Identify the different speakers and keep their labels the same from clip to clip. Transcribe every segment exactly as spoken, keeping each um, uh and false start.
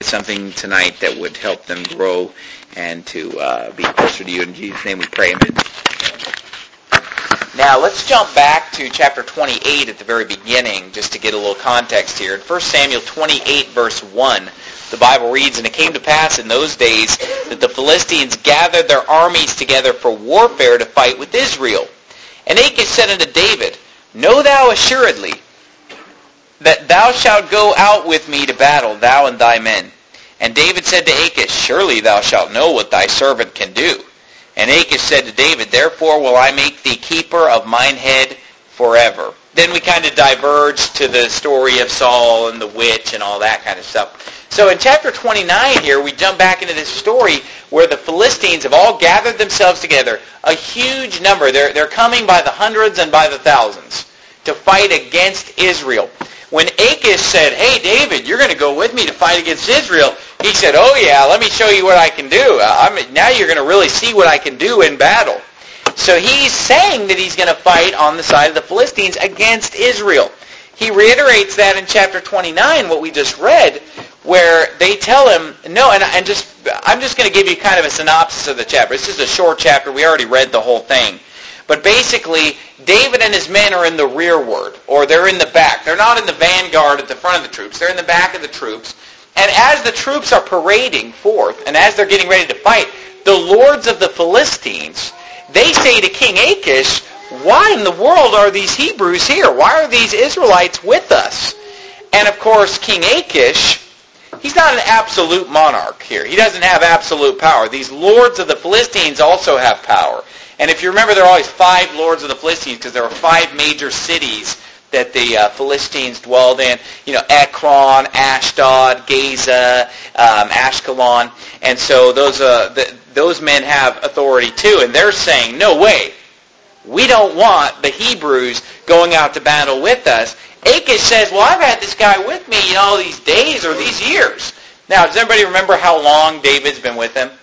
Speaker 1: something tonight that would help them grow and to uh, be closer to you. In Jesus' name we pray. Amen. Now, let's jump back to chapter twenty-eight at the very beginning, just to get a little context here. In First Samuel twenty-eight, verse one, the Bible reads, "And it came to pass in those days that the Philistines gathered their armies together for warfare to fight with Israel. And Achish said unto David, Know thou assuredly that thou shalt go out with me to battle, thou and thy men. And David said to Achish, Surely thou shalt know what thy servant can do. And Achish said to David, Therefore will I make thee keeper of mine head forever." Then we kind of diverge to the story of Saul and the witch and all that kind of stuff. So in chapter twenty-nine here, we jump back into this story where the Philistines have all gathered themselves together, a huge number. They're, they're coming by the hundreds and by the thousands to fight against Israel. When Achish said, "Hey, David, you're going to go with me to fight against Israel," he said, "Oh, yeah, let me show you what I can do. I'm, now you're going to really see what I can do in battle." So he's saying that he's going to fight on the side of the Philistines against Israel. He reiterates that in chapter twenty-nine, what we just read, where they tell him, no, and, and just I'm just going to give you kind of a synopsis of the chapter. It's just a short chapter. We already read the whole thing. But basically, David and his men are in the rearward, or they're in the back. They're not in the vanguard at the front of the troops. They're in the back of the troops. And as the troops are parading forth, and as they're getting ready to fight, the lords of the Philistines, they say to King Achish, "Why in the world are these Hebrews here? Why are these Israelites with us?" And of course, King Achish, he's not an absolute monarch here. He doesn't have absolute power. These lords of the Philistines also have power. And if you remember, there are always five lords of the Philistines because there were five major cities that the uh, Philistines dwelled in. You know, Ekron, Ashdod, Gaza, um, Ashkelon. And so those uh, the, those men have authority too. And they're saying, no way. We don't want the Hebrews going out to battle with us. Achish says, well, I've had this guy with me, you know, all these days or these years. Now, does anybody remember how long David's been with him?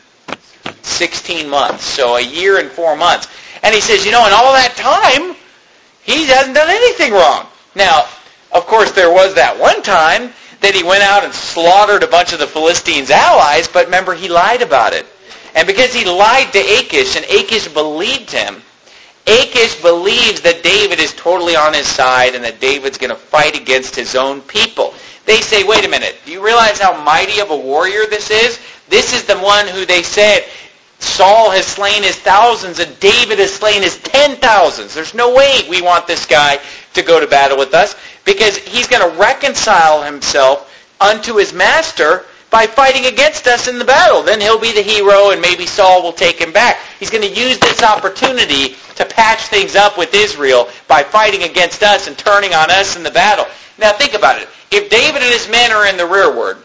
Speaker 1: sixteen months, so a year and four months. And he says, you know, in all that time, he hasn't done anything wrong. Now, of course, there was that one time that he went out and slaughtered a bunch of the Philistines' allies, but remember, he lied about it. And because he lied to Achish, and Achish believed him, Achish believes that David is totally on his side and that David's going to fight against his own people. They say, wait a minute, do you realize how mighty of a warrior this is? This is the one who they said, Saul has slain his thousands and David has slain his ten thousands. There's no way we want this guy to go to battle with us because he's going to reconcile himself unto his master by fighting against us in the battle. Then he'll be the hero and maybe Saul will take him back. He's going to use this opportunity to patch things up with Israel by fighting against us and turning on us in the battle. Now think about it. If David and his men are in the rearward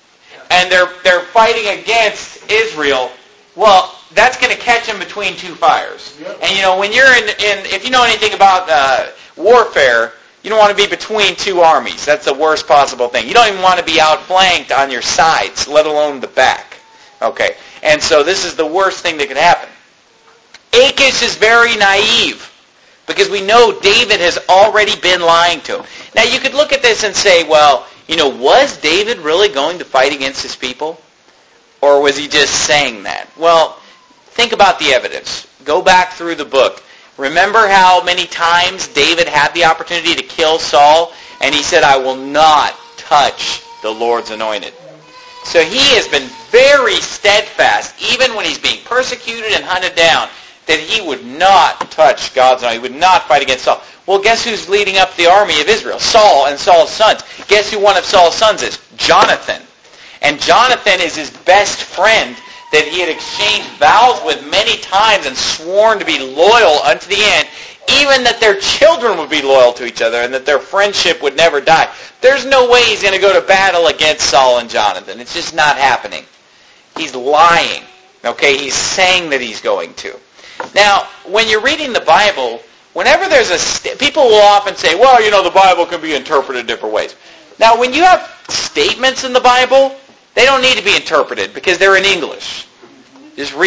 Speaker 1: and they're they're fighting against Israel, well, that's going to catch them between two fires. Yep. And you know, when you're in, in if you know anything about uh, warfare, you don't want to be between two armies. That's the worst possible thing. You don't even want to be outflanked on your sides, let alone the back. Okay, and so this is the worst thing that could happen. Achish is very naive because we know David has already been lying to him. Now, you could look at this and say, well, you know, was David really going to fight against his people? Or was he just saying that? Well, think about the evidence. Go back through the book. Remember how many times David had the opportunity to kill Saul, and he said, I will not touch the Lord's anointed. So he has been very steadfast, even when he's being persecuted and hunted down, that he would not touch God's anointed. He would not fight against Saul. Well, guess who's leading up the army of Israel? Saul and Saul's sons. Guess who one of Saul's sons is? Jonathan. And Jonathan is his best friend that he had exchanged vows with many times and sworn to be loyal unto the end, even that their children would be loyal to each other and that their friendship would never die. There's no way he's going to go to battle against Saul and Jonathan. It's just not happening. He's lying. Okay, he's saying that he's going to. Now, when you're reading the Bible, whenever there's a... St- people will often say, well, you know, the Bible can be interpreted different ways. Now, when you have statements in the Bible, they don't need to be interpreted because they're in English. Just read it.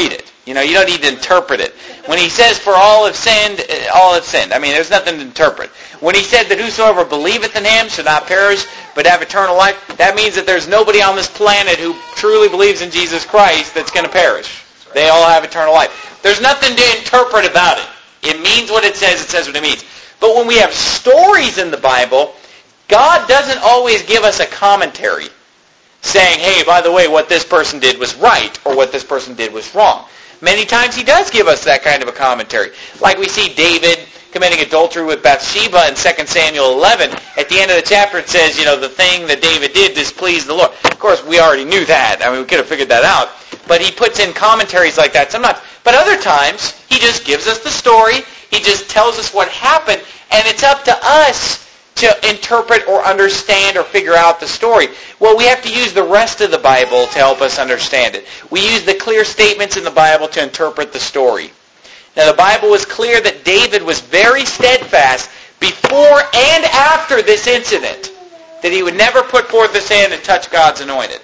Speaker 1: You know, you don't need to interpret it. When he says, for all have sinned, all have sinned. I mean, there's nothing to interpret. When he said that whosoever believeth in him should not perish, but have eternal life, that means that there's nobody on this planet who truly believes in Jesus Christ that's going to perish. They all have eternal life. There's nothing to interpret about it. It means what it says. It says what it means. But when we have stories in the Bible, God doesn't always give us a commentary saying, hey, by the way, what this person did was right, or what this person did was wrong. Many times he does give us that kind of a commentary. Like we see David committing adultery with Bathsheba in Second Samuel eleven. At the end of the chapter it says, you know, the thing that David did displeased the Lord. Of course, we already knew that. I mean, we could have figured that out. But he puts in commentaries like that sometimes. But other times, he just gives us the story. He just tells us what happened. And it's up to us to interpret or understand or figure out the story. Well, we have to use the rest of the Bible to help us understand it. We use the clear statements in the Bible to interpret the story. Now, the Bible was clear that David was very steadfast before and after this incident, that he would never put forth his hand and touch God's anointed.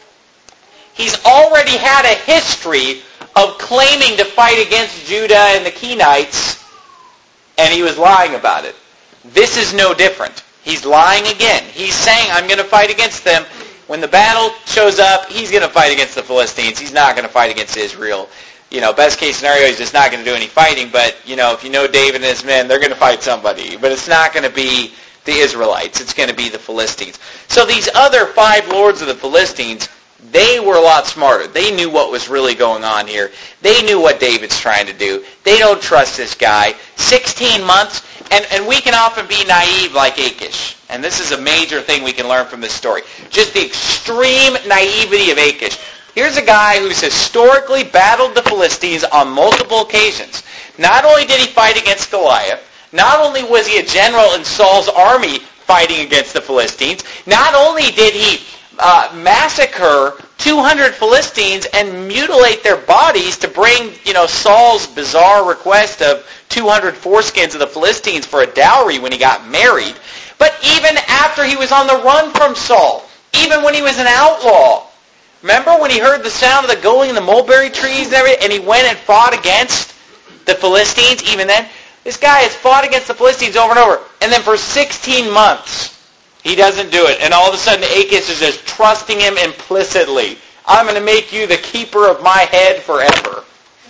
Speaker 1: He's already had a history of claiming to fight against Judah and the Kenites, and he was lying about it. This is no different. He's lying again. He's saying, I'm going to fight against them. When the battle shows up, he's going to fight against the Philistines. He's not going to fight against Israel. You know, best case scenario, he's just not going to do any fighting. But, you know, if you know David and his men, they're going to fight somebody. But it's not going to be the Israelites. It's going to be the Philistines. So these other five lords of the Philistines, they were a lot smarter. They knew what was really going on here. They knew what David's trying to do. They don't trust this guy. sixteen months, and, and we can often be naive like Achish. And this is a major thing we can learn from this story. Just the extreme naivety of Achish. Here's a guy who's historically battled the Philistines on multiple occasions. Not only did he fight against Goliath, not only was he a general in Saul's army fighting against the Philistines, not only did he uh, massacre two hundred Philistines and mutilate their bodies to bring, you know, Saul's bizarre request of two hundred foreskins of the Philistines for a dowry when he got married, but even after he was on the run from Saul, even when he was an outlaw, remember when he heard the sound of the going in the mulberry trees and everything, and he went and fought against the Philistines even then? This guy has fought against the Philistines over and over. And then for sixteen months, he doesn't do it. And all of a sudden, Achish is just trusting him implicitly. I'm going to make you the keeper of my head forever.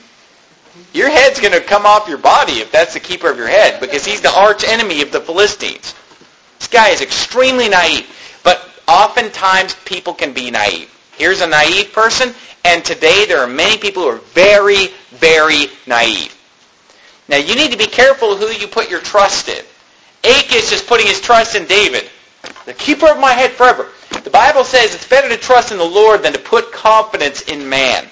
Speaker 1: Your head's going to come off your body if that's the keeper of your head, because he's the arch enemy of the Philistines. This guy is extremely naive. But oftentimes, people can be naive. Here's a naive person, and today there are many people who are very, very naive. Now, you need to be careful who you put your trust in. Achish is putting his trust in David, the keeper of my head forever. The Bible says it's better to trust in the Lord than to put confidence in man.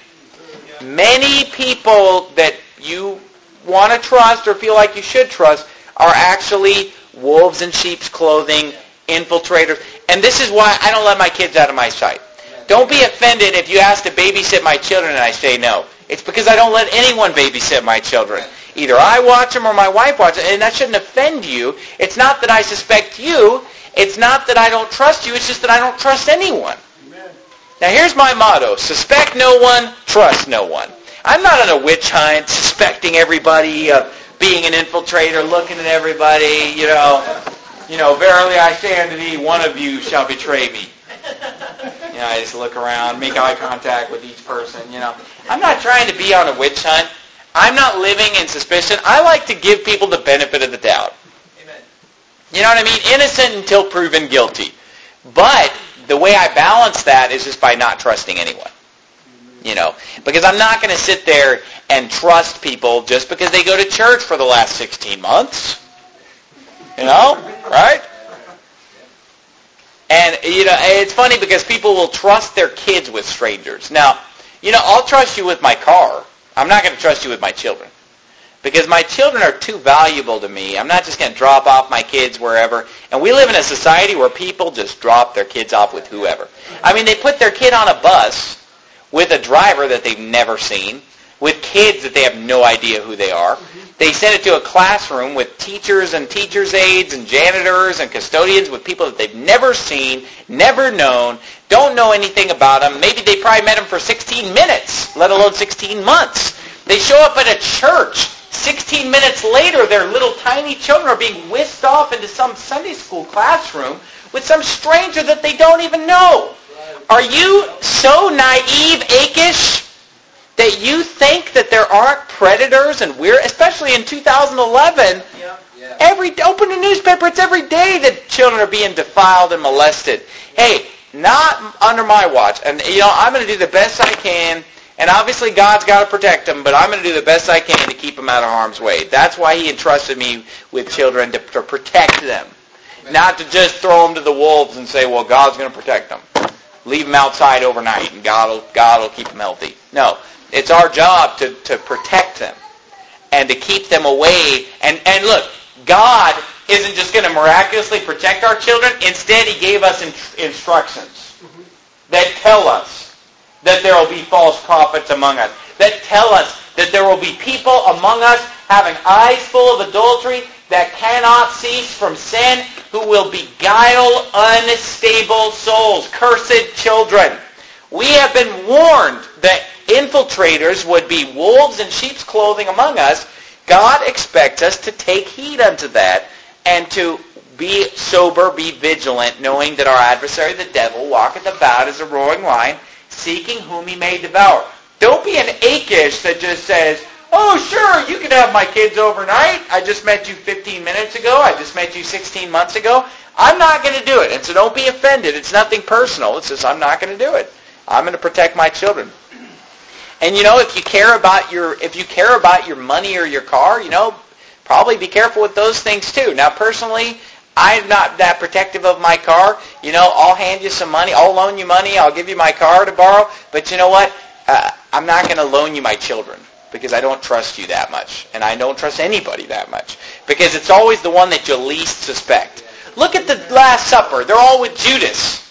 Speaker 1: Many people that you want to trust or feel like you should trust are actually wolves in sheep's clothing, infiltrators. And this is why I don't let my kids out of my sight. Don't be offended if you ask to babysit my children and I say no. It's because I don't let anyone babysit my children. Either I watch them or my wife watches them, and that shouldn't offend you. It's not that I suspect you. It's not that I don't trust you. It's just that I don't trust anyone. Amen. Now here's my motto. Suspect no one, trust no one. I'm not on a witch hunt, suspecting everybody of being an infiltrator, looking at everybody, you know. You know, verily I say unto thee, one of you shall betray me. You know, I just look around, make eye contact with each person, you know. I'm not trying to be on a witch hunt. I'm not living in suspicion. I like to give people the benefit of the doubt. Amen. You know what I mean? Innocent until proven guilty. But the way I balance that is just by not trusting anyone. You know, because I'm not going to sit there and trust people just because they go to church for the last sixteen months. You know, right? And, you know, it's funny because people will trust their kids with strangers. Now, you know, I'll trust you with my car. I'm not going to trust you with my children. Because my children are too valuable to me. I'm not just going to drop off my kids wherever. And we live in a society where people just drop their kids off with whoever. I mean, they put their kid on a bus with a driver that they've never seen, with kids that they have no idea who they are. They send it to a classroom with teachers and teachers' aides and janitors and custodians with people that they've never seen, never known, don't know anything about them. Maybe they probably met them for sixteen minutes, let alone sixteen months. They show up at a church. Sixteen minutes later, their little tiny children are being whisked off into some Sunday school classroom with some stranger that they don't even know. Are you so naive, Achish, that you think that there aren't predators and weird, especially in two thousand eleven, yeah. Yeah. Every open a newspaper, it's every day that children are being defiled and molested. Hey, not under my watch. And, you know, I'm going to do the best I can, and obviously God's got to protect them, but I'm going to do the best I can to keep them out of harm's way. That's why he entrusted me with children, to, to protect them. Not to just throw them to the wolves and say, well, God's going to protect them. Leave them outside overnight, and God will, God will keep them healthy. No, it's our job to, to protect them and to keep them away. And, and look, God isn't just going to miraculously protect our children. Instead, he gave us in, instructions mm-hmm. that tell us that there will be false prophets among us, that tell us that there will be people among us having eyes full of adultery that cannot cease from sin, who will beguile unstable souls, cursed children. We have been warned that infiltrators would be wolves in sheep's clothing among us. God expects us to take heed unto that and to be sober, be vigilant, knowing that our adversary, the devil, walketh about as a roaring lion, seeking whom he may devour. Don't be an Achish that just says, oh, sure, you can have my kids overnight. I just met you fifteen minutes ago. I just met you sixteen months ago. I'm not going to do it. And so don't be offended. It's nothing personal. It's just I'm not going to do it. I'm going to protect my children. And, you know, if you care about your if you care about your money or your car, you know, probably be careful with those things too. Now, personally, I'm not that protective of my car. You know, I'll hand you some money. I'll loan you money. I'll give you my car to borrow. But you know what? Uh, I'm not going to loan you my children because I don't trust you that much. And I don't trust anybody that much because it's always the one that you least suspect. Look at the Last Supper. They're all with Judas.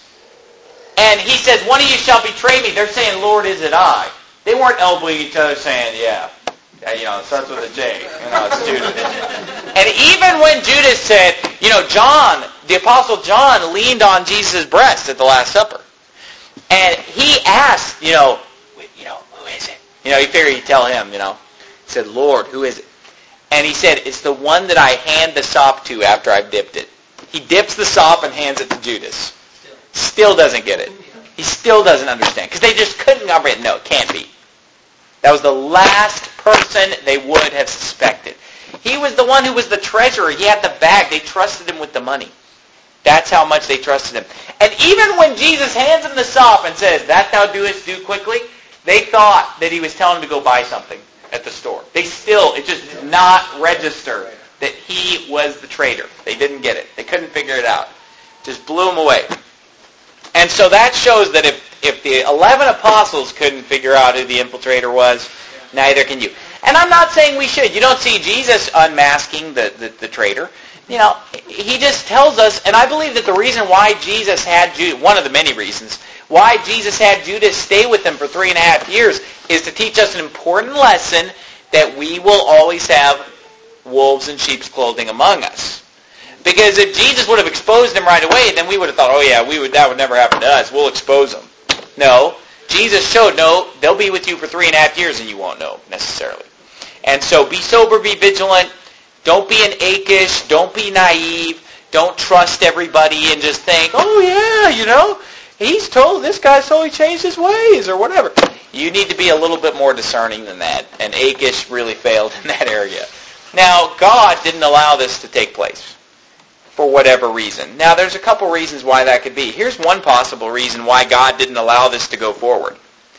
Speaker 1: And he says, one of you shall betray me. They're saying, Lord, is it I? They weren't elbowing each other saying, yeah. yeah you know, it starts with a J. You know, it's Judas. And even when Judas said, you know, John, the Apostle John leaned on Jesus' breast at the Last Supper. And he asked, you know, you know, who is it? You know, he figured he'd tell him, you know. He said, Lord, who is it? And he said, it's the one that I hand the sop to after I've dipped it. He dips the sop and hands it to Judas. Still doesn't get it. He still doesn't understand. Because they just couldn't comprehend. No, it can't be. That was the last person they would have suspected. He was the one who was the treasurer. He had the bag. They trusted him with the money. That's how much they trusted him. And even when Jesus hands him the sop and says, that thou doest, do quickly, they thought that he was telling them to go buy something at the store. They still, it just did not register that he was the traitor. They didn't get it. They couldn't figure it out. Just blew him away. And so that shows that if, if the eleven apostles couldn't figure out who the infiltrator was, neither can you. And I'm not saying we should. You don't see Jesus unmasking the, the, the traitor. You know, he just tells us, and I believe that the reason why Jesus had Judas, one of the many reasons, why Jesus had Judas stay with him for three and a half years is to teach us an important lesson that we will always have wolves in sheep's clothing among us. Because if Jesus would have exposed him right away, then we would have thought, oh yeah, we would that would never happen to us. We'll expose them. No. Jesus showed, no, they'll be with you for three and a half years and you won't know necessarily. And so be sober, be vigilant. Don't be an Achish. Don't be naive. Don't trust everybody and just think, oh yeah, you know, he's told, this guy's told he changed his ways or whatever. You need to be a little bit more discerning than that. And Achish really failed in that area. Now, God didn't allow this to take place for whatever reason. Now, there's a couple reasons why that could be. Here's one possible reason why God didn't allow this to go forward.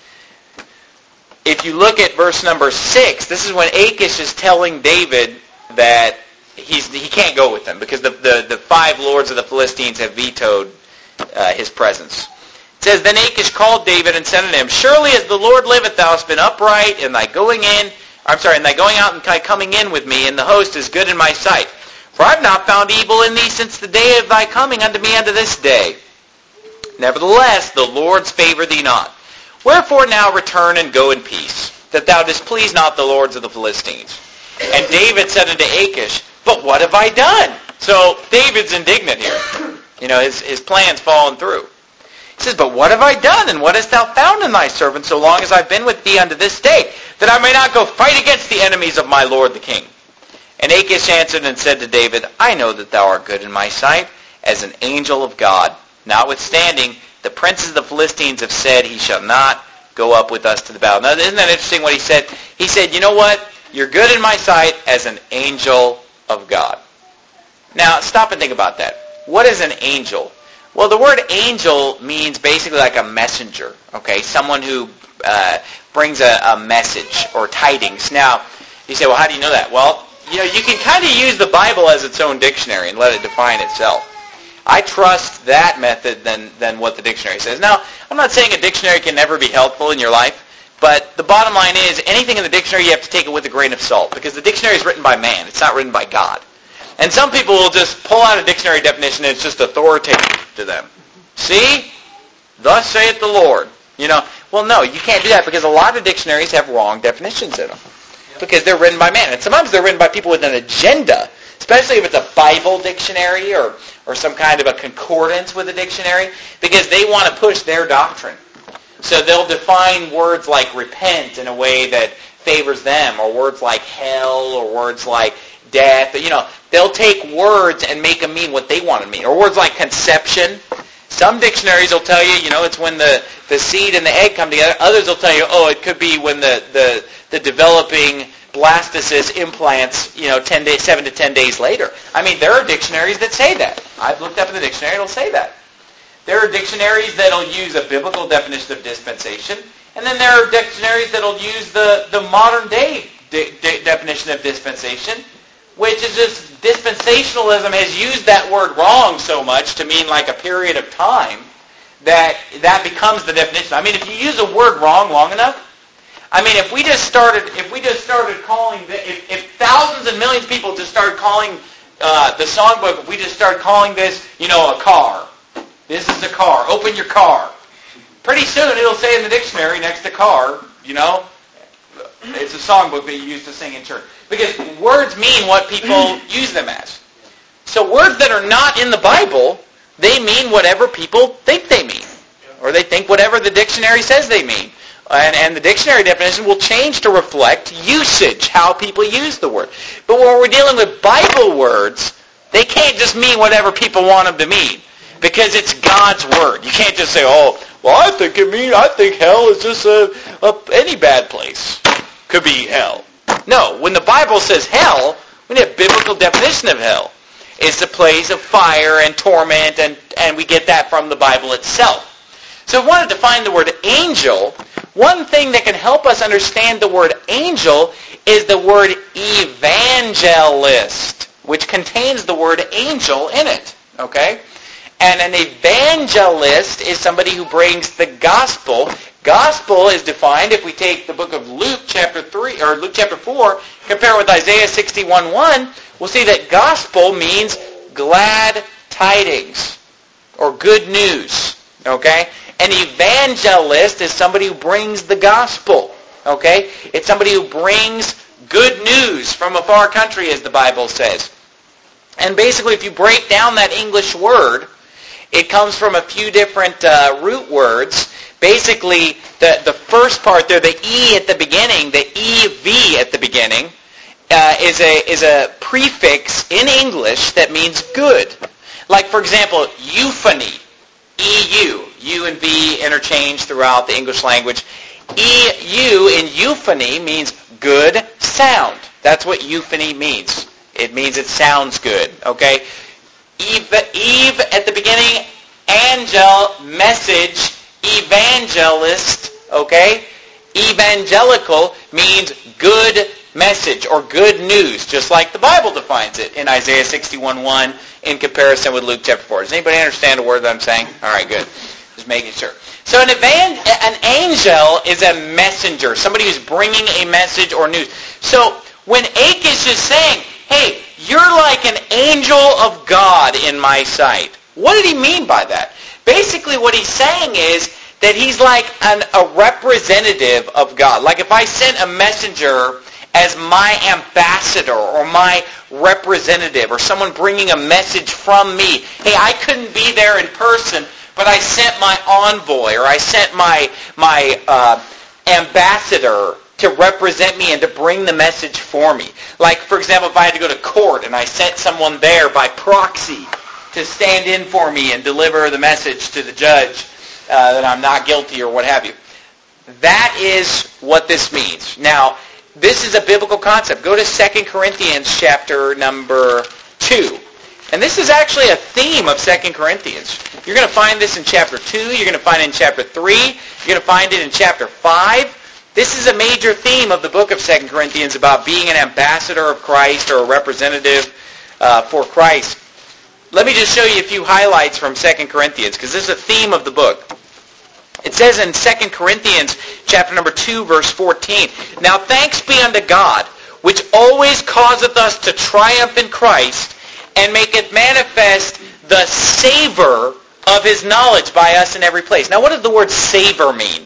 Speaker 1: If you look at verse number six, this is when Achish is telling David that he's, he can't go with them because the, the, the five lords of the Philistines have vetoed uh, his presence. It says, then Achish called David and said unto him, surely as the Lord liveth, thou hast been upright in thy going in, I'm sorry, in thy going out and thy coming in with me, and the host is good in my sight. For I have not found evil in thee since the day of thy coming unto me unto this day. Nevertheless, the Lord's favor thee not. Wherefore now return and go in peace, that thou displease not the lords of the Philistines. And David said unto Achish, but what have I done? So David's indignant here. You know, his, his plan's fallen through. He says, but what have I done, and what hast thou found in thy servant so long as I've been with thee unto this day? that I may not go fight against the enemies of my lord the king. And Achish answered and said to David, I know that thou art good in my sight, as an angel of God. Notwithstanding, the princes of the Philistines have said, he shall not go up with us to the battle. Now, isn't that interesting what he said? He said, you know what? You're good in my sight as an angel of God. Now, stop and think about that. What is an angel? Well, the word angel means basically like a messenger, okay? Someone who uh, brings a, a message or tidings. Now, you say, well, how do you know that? Well, you know, you can kind of use the Bible as its own dictionary and let it define itself. I trust that method than, than what the dictionary says. Now, I'm not saying a dictionary can never be helpful in your life, but the bottom line is anything in the dictionary you have to take it with a grain of salt because the dictionary is written by man. It's not written by God. And some people will just pull out a dictionary definition and it's just authoritative to them. See? Thus saith the Lord. You know, well, no, you can't do that because a lot of dictionaries have wrong definitions in them because they're written by man. And sometimes they're written by people with an agenda, especially if it's a Bible dictionary or, or some kind of a concordance with a dictionary, because they want to push their doctrine. So they'll define words like repent in a way that favors them, or words like hell, or words like death. You know, they'll take words and make them mean what they want to mean. Or words like conception. Some dictionaries will tell you, you know, it's when the, the seed and the egg come together. Others will tell you, oh, it could be when the, the, the developing blastocyst implants, you know, ten days, seven to ten days later. I mean, there are dictionaries that say that. I've looked up in the dictionary, it'll say that. There are dictionaries that'll use a biblical definition of dispensation, and then there are dictionaries that'll use the, the modern day de- de- definition of dispensation, which is just dispensationalism has used that word wrong so much to mean like a period of time that that becomes the definition. I mean, if you use a word wrong long enough, I mean, if we just started, if we just started calling, the, if, if thousands and millions of people just started calling uh, the songbook, if we just started calling this, you know, a car. This is a car. Open your car. Pretty soon it'll say in the dictionary next to car, you know, it's a songbook that you use to sing in church. Because words mean what people use them as. So words that are not in the Bible, they mean whatever people think they mean. Or they think whatever the dictionary says they mean. And, and the dictionary definition will change to reflect usage, how people use the word. But when we're dealing with Bible words, they can't just mean whatever people want them to mean. Because it's God's word. You can't just say, oh, well, I think it mean I think hell is just a, a any bad place. Could be hell. No, when the Bible says hell, we need a biblical definition of hell. It's a place of fire and torment, and, and we get that from the Bible itself. So if we want to define the word angel, one thing that can help us understand the word angel is the word evangelist, which contains the word angel in it. Okay? And an evangelist is somebody who brings the gospel. Gospel is defined, if we take the book of Luke chapter three or Luke chapter four, compare it with Isaiah sixty-one one, we'll see that gospel means glad tidings or good news. Okay? An evangelist is somebody who brings the gospel. Okay? It's somebody who brings good news from a far country, as the Bible says. And basically, if you break down that English word, it comes from a few different uh, root words. Basically, the, the first part there, the E at the beginning, the E V at the beginning, uh, is a is a prefix in English that means good. Like, for example, euphony, E U. U and V interchange throughout the English language. E U in euphony means good sound. That's what euphony means. It means it sounds good, okay? Eve, Eve at the beginning, angel, message, evangelist, okay? Evangelical means good message or good news, just like the Bible defines it in Isaiah sixty-one one in comparison with Luke chapter four. Does anybody understand a word that I'm saying? All right, good. Just making sure. So an, evan- an angel is a messenger, somebody who's bringing a message or news. So when Achish is saying, hey, you're like an angel of God in my sight. What did he mean by that? Basically what he's saying is that he's like an, a representative of God. Like if I sent a messenger as my ambassador or my representative or someone bringing a message from me. Hey, I couldn't be there in person, but I sent my envoy or I sent my, my uh, ambassador to represent me and to bring the message for me. Like, for example, if I had to go to court and I sent someone there by proxy to stand in for me and deliver the message to the judge uh, that I'm not guilty or what have you. That is what this means. Now, this is a biblical concept. Go to Second Corinthians chapter number two. And this is actually a theme of Second Corinthians. You're going to find this in chapter two. You're going to find it in chapter three. You're going to find it in chapter five. This is a major theme of the book of Second Corinthians about being an ambassador of Christ or a representative uh, for Christ. Let me just show you a few highlights from Second Corinthians, because this is a theme of the book. It says in Second Corinthians chapter number two, verse fourteen, "Now thanks be unto God, which always causeth us to triumph in Christ, and maketh manifest the savor of his knowledge by us in every place." Now what does the word savor mean?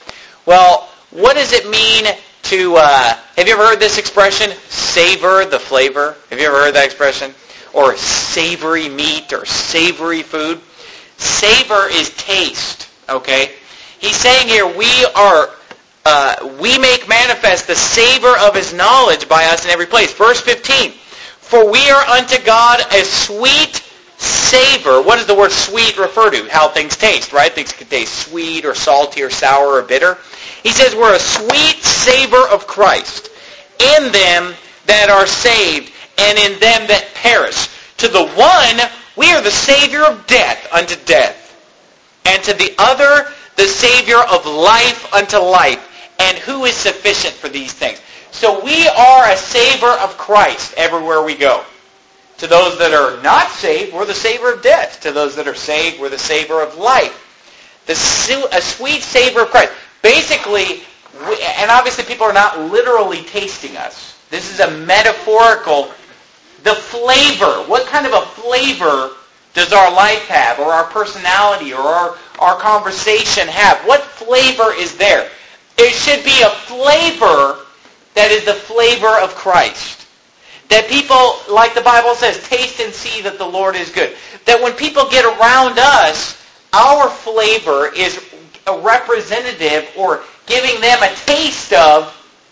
Speaker 1: Well, what does it mean to, uh, have you ever heard this expression, savor the flavor? Have you ever heard that expression? Or savory meat or savory food? Savor is taste, okay? He's saying here, we are, uh, we make manifest the savor of his knowledge by us in every place. Verse fifteen, "For we are unto God a sweet savor." What does the word sweet refer to? How things taste, right? Things can taste sweet or salty or sour or bitter. He says we're a sweet savor of Christ in them that are saved and in them that perish. To the one, we are the Savior of death unto death, and to the other, the Savior of life unto life. And who is sufficient for these things? So we are a savor of Christ everywhere we go. To those that are not saved, we're the savor of death. To those that are saved, we're the savor of life. The su- a sweet savor of Christ. Basically, we, and obviously people are not literally tasting us. This is a metaphorical, the flavor. What kind of a flavor does our life have, or our personality, or our, our conversation have? What flavor is there? It should be a flavor that is the flavor of Christ. That people, like the Bible says, taste and see that the Lord is good. That when people get around us, our flavor is a representative or giving them a taste of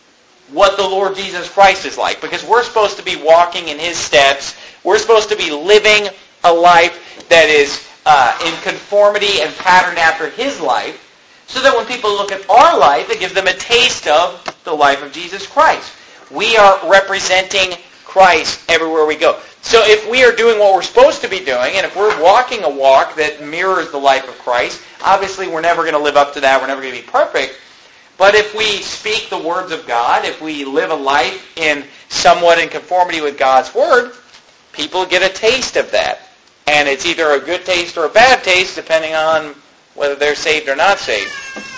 Speaker 1: what the Lord Jesus Christ is like. Because we're supposed to be walking in his steps. We're supposed to be living a life that is uh, in conformity and patterned after his life. So that when people look at our life, it gives them a taste of the life of Jesus Christ. We are representing Christ everywhere we go. So if we are doing what we're supposed to be doing, and if we're walking a walk that mirrors the life of Christ, obviously we're never going to live up to that. We're never going to be perfect. But if we speak the words of God, if we live a life in somewhat in conformity with God's Word, people get a taste of that. And it's either a good taste or a bad taste, depending on whether they're saved or not saved.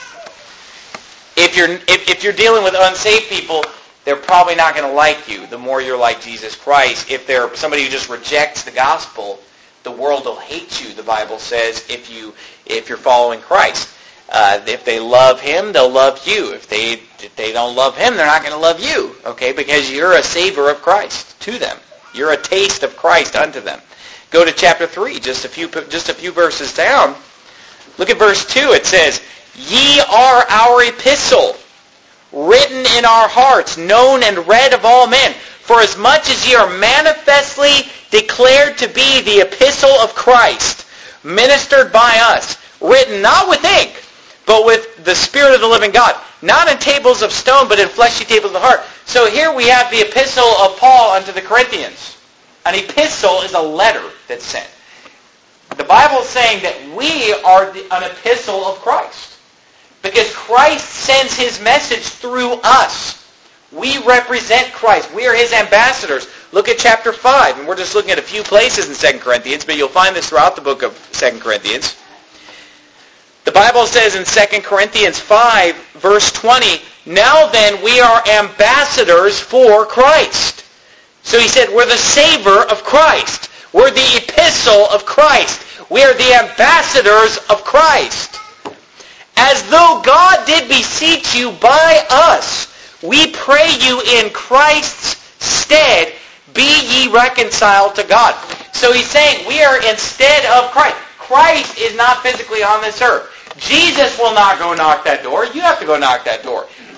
Speaker 1: If you're if, if you're dealing with unsaved people, they're probably not going to like you the more you're like Jesus Christ. If they're somebody who just rejects the gospel, the world will hate you, the Bible says, if, you, if you're following Christ. Uh, if they love him, they'll love you. If they if they don't love him, they're not going to love you, okay, because you're a savor of Christ to them. You're a taste of Christ unto them. Go to chapter three, just a few just a few verses down. Look at verse two. It says, "Ye are our epistle, written in our hearts, known and read of all men. For as much as ye are manifestly declared to be the epistle of Christ, ministered by us, written not with ink, but with the Spirit of the living God, not in tables of stone, but in fleshy tables of the heart." So here we have the epistle of Paul unto the Corinthians. An epistle is a letter that's sent. The Bible is saying that we are the, an epistle of Christ. Because Christ sends his message through us. We represent Christ. We are his ambassadors. Look at chapter five. And we're just looking at a few places in Second Corinthians, but you'll find this throughout the book of Second Corinthians. The Bible says in Second Corinthians five, verse twenty, "Now then we are ambassadors for Christ." So he said we're the savor of Christ. We're the epistle of Christ. We are the ambassadors of Christ. "As though God did beseech you by us, we pray you in Christ's stead, be ye reconciled to God." So he's saying we are instead of Christ. Christ is not physically on this earth. Jesus will not go knock that door. You have to go knock that door.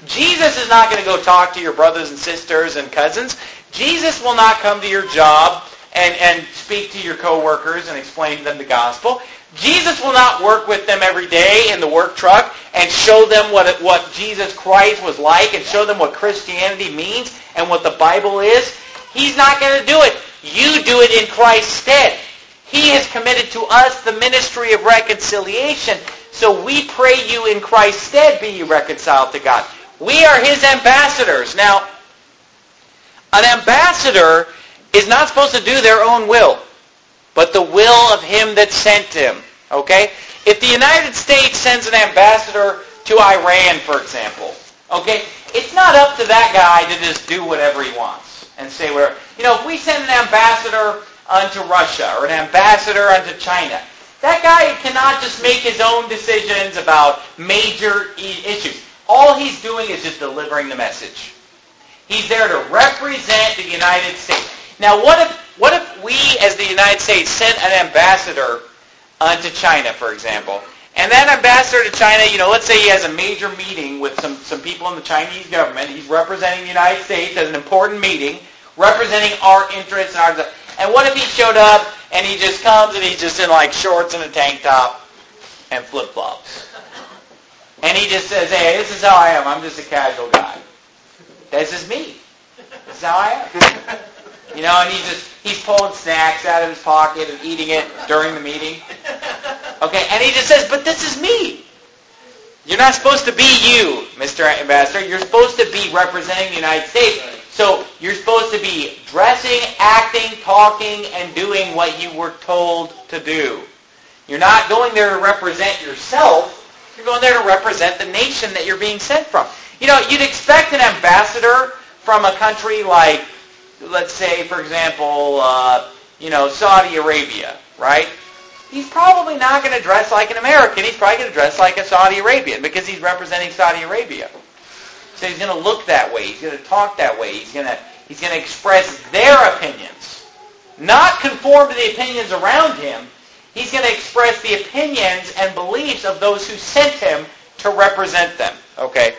Speaker 1: Jesus is not going to go talk to your brothers and sisters and cousins. Jesus will not come to your job and, and speak to your coworkers and explain to them the gospel. Jesus will not work with them every day in the work truck and show them what it, what Jesus Christ was like and show them what Christianity means and what the Bible is. He's not going to do it. You do it in Christ's stead. He has committed to us the ministry of reconciliation. So we pray you in Christ's stead be you reconciled to God. We are His ambassadors. Now, an ambassador is not supposed to do their own will, but the will of Him that sent him. Okay? If the United States sends an ambassador to Iran, for example, okay, it's not up to that guy to just do whatever he wants and say whatever. You know, if we send an ambassador unto Russia or an ambassador unto China, that guy cannot just make his own decisions about major issues. All he's doing is just delivering the message. He's there to represent the United States. Now, what if what if we, as the United States, sent an ambassador unto China, for example, and that ambassador to China, you know, let's say he has a major meeting with some, some people in the Chinese government. He's representing the United States as an important meeting, representing our interests and our... And what if he showed up and he just comes and he's just in like shorts and a tank top and flip-flops? And he just says, hey, this is how I am. I'm just a casual guy. This is me. This is how I am. You know, and he's just, he's pulling snacks out of his pocket and eating it during the meeting. Okay, and he just says, but this is me. You're not supposed to be you, Mister Ambassador. You're supposed to be representing the United States. So you're supposed to be dressing, acting, talking, and doing what you were told to do. You're not going there to represent yourself. You're going there to represent the nation that you're being sent from. You know, you'd expect an ambassador from a country like, let's say, for example, uh, you know, Saudi Arabia, right? He's probably not going to dress like an American. He's probably going to dress like a Saudi Arabian because he's representing Saudi Arabia. So he's going to look that way. He's going to talk that way. He's going to he's going to express their opinions, not conform to the opinions around him. He's going to express the opinions and beliefs of those who sent him to represent them. Okay?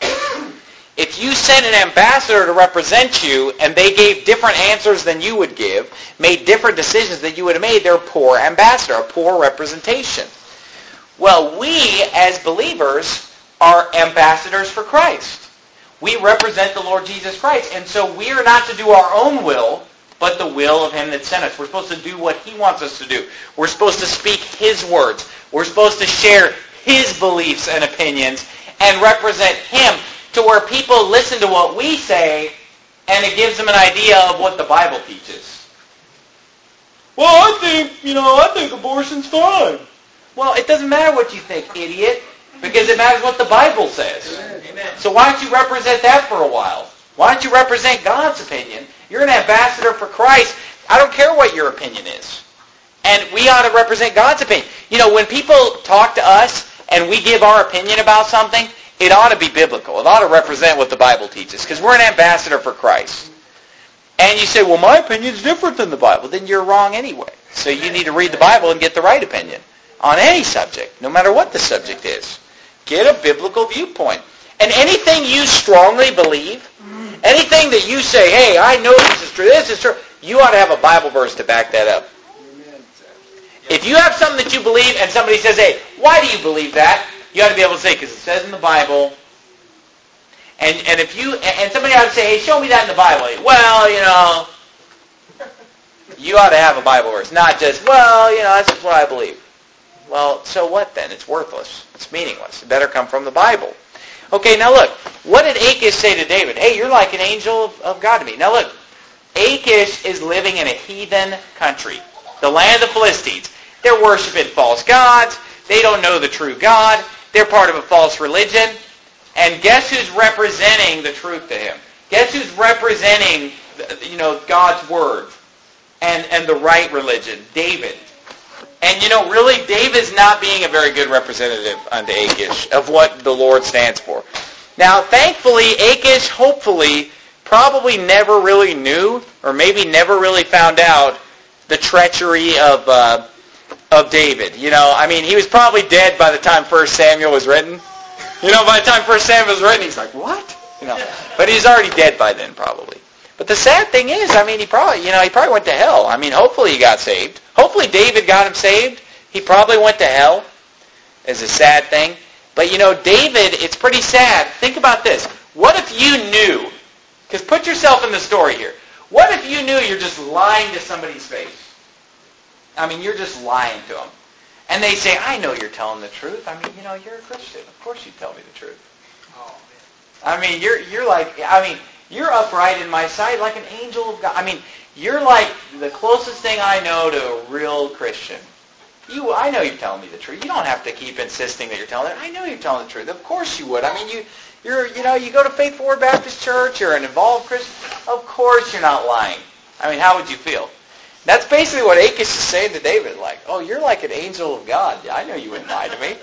Speaker 1: If you sent an ambassador to represent you and they gave different answers than you would give, made different decisions than you would have made, they're a poor ambassador, a poor representation. Well, we as believers are ambassadors for Christ. We represent the Lord Jesus Christ. And so we are not to do our own will, but the will of Him that sent us. We're supposed to do what He wants us to do. We're supposed to speak His words. We're supposed to share His beliefs and opinions and represent Him to where people listen to what we say and it gives them an idea of what the Bible teaches. Well, I think, you know, I think abortion's fine. Well, it doesn't matter what you think, idiot, because it matters what the Bible says. Amen. So why don't you represent that for a while? Why don't you represent God's opinion? You're an ambassador for Christ. I don't care what your opinion is. And we ought to represent God's opinion. You know, when people talk to us and we give our opinion about something, it ought to be biblical. It ought to represent what the Bible teaches, because we're an ambassador for Christ. And you say, well, my opinion is different than the Bible. Then you're wrong anyway. So you need to read the Bible and get the right opinion on any subject, no matter what the subject is. Get a biblical viewpoint. And anything you strongly believe, anything that you say, hey, I know this is true, this is true, you ought to have a Bible verse to back that up. If you have something that you believe and somebody says, hey, why do you believe that? You ought to be able to say, because it says in the Bible. And and if you and somebody ought to say, hey, show me that in the Bible. Well, you know, you ought to have a Bible verse, not just, well, you know, that's just what I believe. Well, so what then? It's worthless. It's meaningless. It better come from the Bible. Okay, now look. What did Achish say to David? Hey, you're like an angel of, of God to me. Now look. Achish is living in a heathen country, the land of the Philistines. They're worshiping false gods. They don't know the true God. They're part of a false religion. And guess who's representing the truth to him? Guess who's representing, you know, God's word and, and the right religion? David. And, you know, really, David's not being a very good representative unto Achish of what the Lord stands for. Now, thankfully, Achish, hopefully, probably never really knew, or maybe never really found out, the treachery of uh, of David. You know, I mean, he was probably dead by the time First Samuel was written. You know, by the time First Samuel was written, he's like, what? You know, but he's already dead by then, probably. But the sad thing is, I mean, he probably, you know, he probably went to hell. I mean, hopefully he got saved. Hopefully David got him saved. He probably went to hell. Is a sad thing. But, you know, David, it's pretty sad. Think about this. What if you knew, because put yourself in the story here. What if you knew you're just lying to somebody's face? I mean, you're just lying to them. And they say, I know you're telling the truth. I mean, you know, you're a Christian. Of course you tell me the truth. Oh, man. I mean, you're you're like, I mean, you're upright in my sight like an angel of God. I mean, you're like the closest thing I know to a real Christian. You, I know you're telling me the truth. You don't have to keep insisting that you're telling it. I know you're telling the truth. Of course you would. I mean, you, you're, you know, you go to Faithful Word Baptist Church. You're an involved Christian. Of course you're not lying. I mean, how would you feel? That's basically what Achish is saying to David. Like, oh, you're like an angel of God. I know you wouldn't lie to me.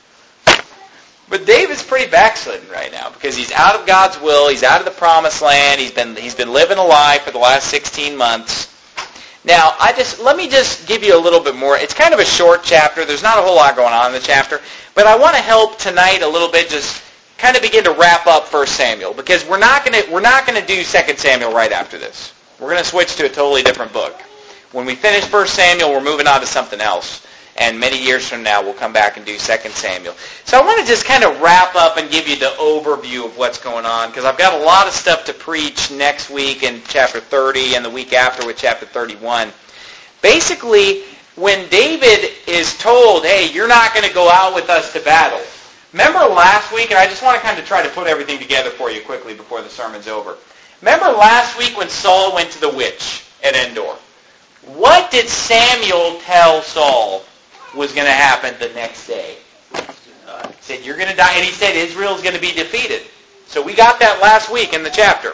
Speaker 1: But David's pretty backslidden right now because he's out of God's will. He's out of the promised land. He's been he's been living a lie for the last sixteen months. Now, I just let me just give you a little bit more. It's kind of a short chapter. There's not a whole lot going on in the chapter, but I want to help tonight a little bit. Just kind of begin to wrap up First Samuel because we're not going to we're not going to do Second Samuel right after this. We're going to switch to a totally different book. When we finish First Samuel, we're moving on to something else. And many years from now, we'll come back and do Second Samuel. So I want to just kind of wrap up and give you the overview of what's going on, because I've got a lot of stuff to preach next week in chapter thirty and the week after with chapter thirty-one. Basically, when David is told, hey, you're not going to go out with us to battle. Remember last week, and I just want to kind of try to put everything together for you quickly before the sermon's over. Remember last week when Saul went to the witch at Endor? What did Samuel tell Saul was going to happen the next day? Uh, he said, you're going to die. And he said Israel's going to be defeated. So we got that last week in the chapter.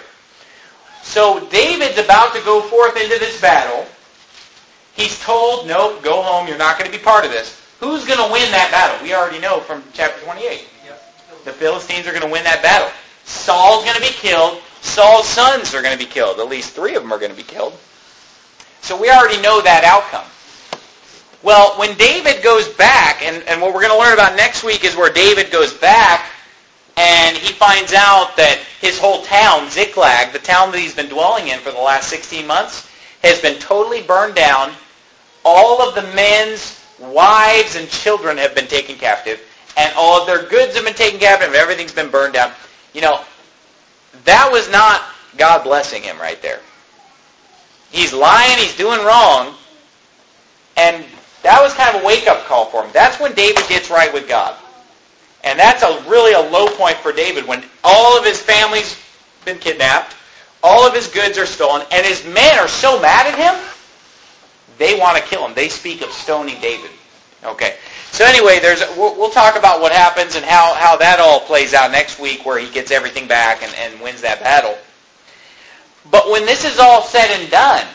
Speaker 1: So David's about to go forth into this battle. He's told, no, go home. You're not going to be part of this. Who's going to win that battle? We already know from chapter twenty-eight. Yep. The Philistines are going to win that battle. Saul's going to be killed. Saul's sons are going to be killed. At least three of them are going to be killed. So we already know that outcome. Well, when David goes back, and, and what we're going to learn about next week is where David goes back and he finds out that his whole town, Ziklag, the town that he's been dwelling in for the last sixteen months, has been totally burned down. All of the men's wives and children have been taken captive, and all of their goods have been taken captive, and everything's been burned down. You know, that was not God blessing him right there. He's lying, he's doing wrong, and that was kind of a wake-up call for him. That's when David gets right with God. And that's a really a low point for David, when all of his family's been kidnapped, all of his goods are stolen, and his men are so mad at him, they want to kill him. They speak of stoning David. Okay. So anyway, there's we'll, we'll talk about what happens and how, how that all plays out next week, where he gets everything back and, and wins that battle. But when this is all said and done,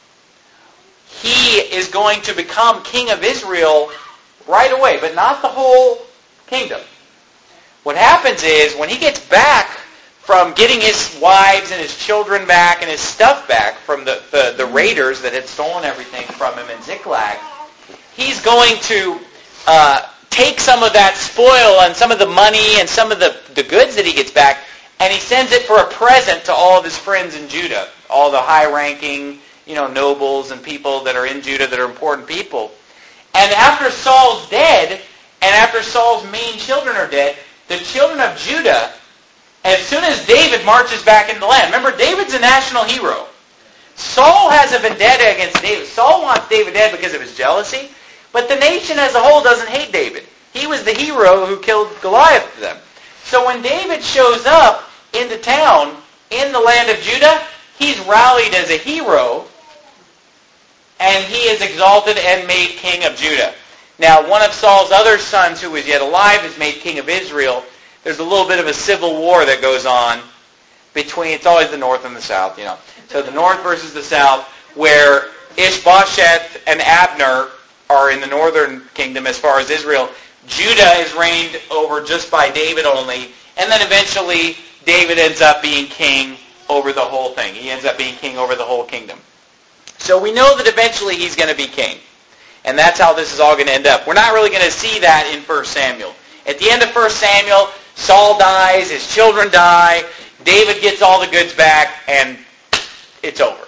Speaker 1: he is going to become king of Israel right away, but not the whole kingdom. What happens is, when he gets back from getting his wives and his children back and his stuff back from the, the, the raiders that had stolen everything from him in Ziklag, he's going to uh, take some of that spoil and some of the money and some of the, the goods that he gets back, and he sends it for a present to all of his friends in Judah, all the high-ranking, you know, nobles and people that are in Judah that are important people. And after Saul's dead, and after Saul's main children are dead, the children of Judah, as soon as David marches back into the land, remember, David's a national hero. Saul has a vendetta against David. Saul wants David dead because of his jealousy, but the nation as a whole doesn't hate David. He was the hero who killed Goliath to them. So when David shows up into town in the land of Judah, he's rallied as a hero, and he is exalted and made king of Judah. Now, one of Saul's other sons who was yet alive is made king of Israel. There's a little bit of a civil war that goes on between, it's always the north and the south, you know. So the north versus the south, where Ishbosheth and Abner are in the northern kingdom as far as Israel. Judah is reigned over just by David only, and then eventually David ends up being king over the whole thing. He ends up being king over the whole kingdom. So we know that eventually he's going to be king. And that's how this is all going to end up. We're not really going to see that in First Samuel. At the end of First Samuel, Saul dies, his children die, David gets all the goods back, and it's over.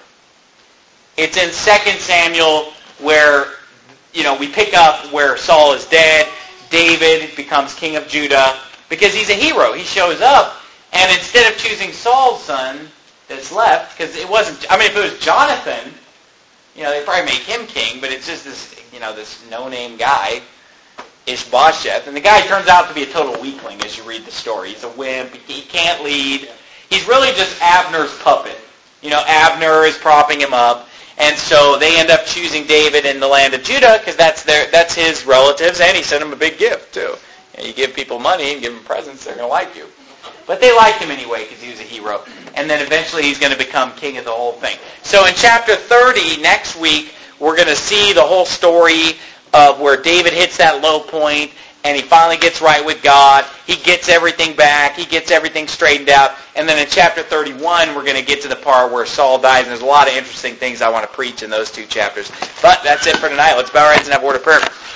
Speaker 1: It's in Second Samuel where, you know, we pick up where Saul is dead. David becomes king of Judah because he's a hero. He shows up, and instead of choosing Saul's son that's left, because it wasn't, I mean, if it was Jonathan, you know, they'd probably make him king, but it's just this, you know, this no-name guy, Ishbosheth, and the guy turns out to be a total weakling as you read the story. He's a wimp. He can't lead. He's really just Abner's puppet. You know, Abner is propping him up. And so they end up choosing David in the land of Judah because that's their that's his relatives, and he sent him a big gift too. You know, you give people money and give them presents, they're going to like you. But they liked him anyway because he was a hero. And then eventually he's going to become king of the whole thing. So in chapter thirty, next week, we're going to see the whole story of where David hits that low point, and he finally gets right with God. He gets everything back. He gets everything straightened out. And then in chapter thirty-one, we're going to get to the part where Saul dies, and there's a lot of interesting things I want to preach in those two chapters. But that's it for tonight. Let's bow our heads and have a word of prayer.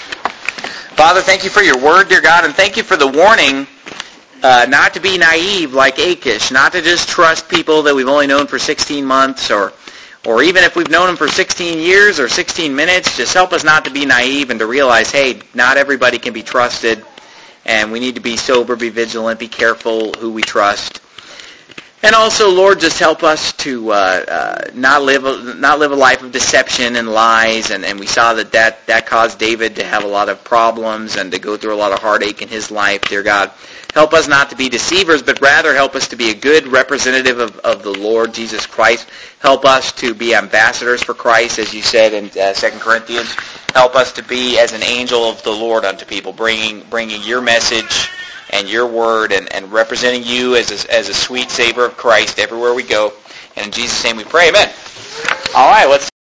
Speaker 1: Father, thank you for your word, dear God, and thank you for the warning uh, not to be naive like Achish, not to just trust people that we've only known for sixteen months, or or even if we've known them for sixteen years or sixteen minutes. Just help us not to be naive and to realize, hey, not everybody can be trusted, and we need to be sober, be vigilant, be careful who we trust. And also, Lord, just help us to uh, uh, not live a, not live a life of deception and lies. And, and we saw that, that that caused David to have a lot of problems and to go through a lot of heartache in his life, dear God. Help us not to be deceivers, but rather help us to be a good representative of, of the Lord Jesus Christ. Help us to be ambassadors for Christ, as you said in uh, Second Corinthians. Help us to be as an angel of the Lord unto people, bringing bringing your message and your word, and, and representing you as a, as a sweet savor of Christ everywhere we go. And in Jesus' name we pray, amen. All right, let's